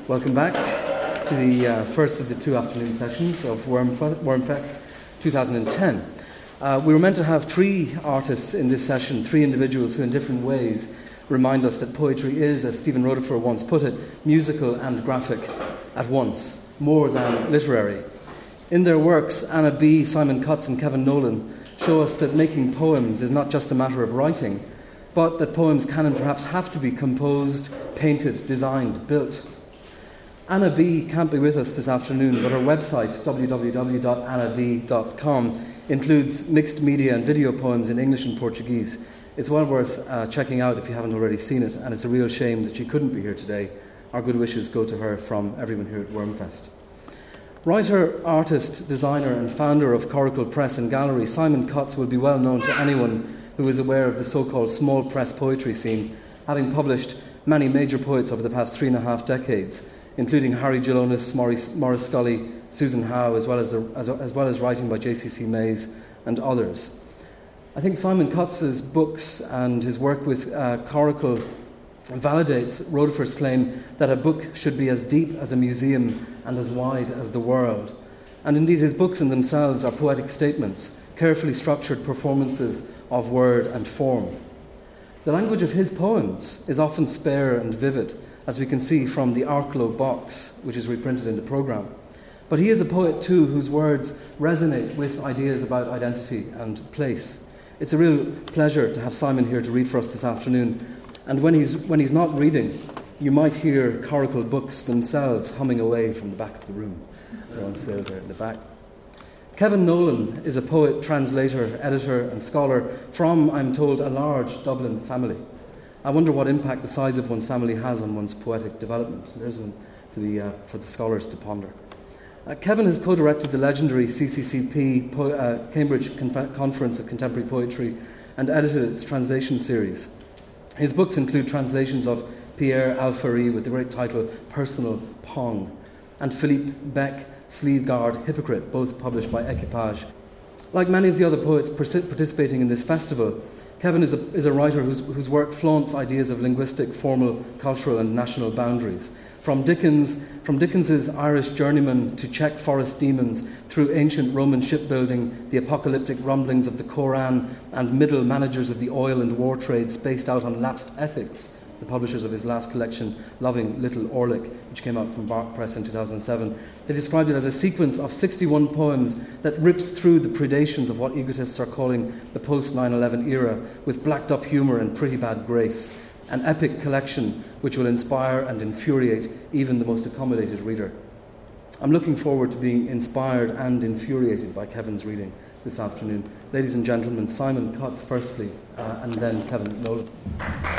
Welcome back to the first of the two afternoon sessions of Wormfest 2010. We were meant to have three artists in this session, three individuals who in different ways remind us that poetry is, as Stephen Rutherford once put it, musical and graphic at once, more than literary. In their works, Anna B., Simon Cutts and Kevin Nolan show us that making poems is not just a matter of writing, but that poems can and perhaps have to be composed, painted, designed, built. Anna B. can't be with us this afternoon, but her website, www.annab.com, includes mixed media and video poems in English and Portuguese. It's well worth checking out if you haven't already seen it, and it's a real shame that she couldn't be here today. Our good wishes go to her from everyone here at Wormfest. Writer, artist, designer and founder of Coracle Press and Gallery, Simon Cutts will be well known to anyone who is aware of the so-called small press poetry scene, having published many major poets over the past 3.5 decades, including Harry Gillonis, Maurice Scully, Susan Howe, as well as writing by J.C.C. Mays and others. I think Simon Cutts' books and his work with Coracle validates Rutherford's claim that a book should be as deep as a museum and as wide as the world. And indeed, his books in themselves are poetic statements, carefully structured performances of word and form. The language of his poems is often spare and vivid, as we can see from the Arklow box, which is reprinted in the programme. But he is a poet too, whose words resonate with ideas about identity and place. It's a real pleasure to have Simon here to read for us this afternoon. And when he's not reading, you might hear Coracle books themselves humming away from the back of the room. They're on sale there in the back. Kevin Nolan is a poet, translator, editor and scholar from, I'm told, a large Dublin family. I wonder what impact the size of one's family has on one's poetic development. There's one for the scholars to ponder. Kevin has co-directed the legendary CCCP Cambridge Conference of Contemporary Poetry and edited its translation series. His books include translations of Pierre Alfary with the great title Personal Pong and Philippe Beck, Sleeve Guard, Hypocrite, both published by Equipage. Like many of the other poets participating in this festival, Kevin is a writer whose work flaunts ideas of linguistic, formal, cultural and national boundaries. From Dickens's Irish journeyman to Czech forest demons, through ancient Roman shipbuilding, the apocalyptic rumblings of the Koran, and middle managers of the oil and war trade spaced out on lapsed ethics, the publishers of his last collection, Loving Little Orlick, which came out from Bark Press in 2007. They described it as a sequence of 61 poems that rips through the predations of what egotists are calling the post-9/11 era with blacked-up humour and pretty bad grace. An epic collection which will inspire and infuriate even the most accommodated reader. I'm looking forward to being inspired and infuriated by Kevin's reading this afternoon. Ladies and gentlemen, Simon Cutts firstly, and then Kevin Nolan.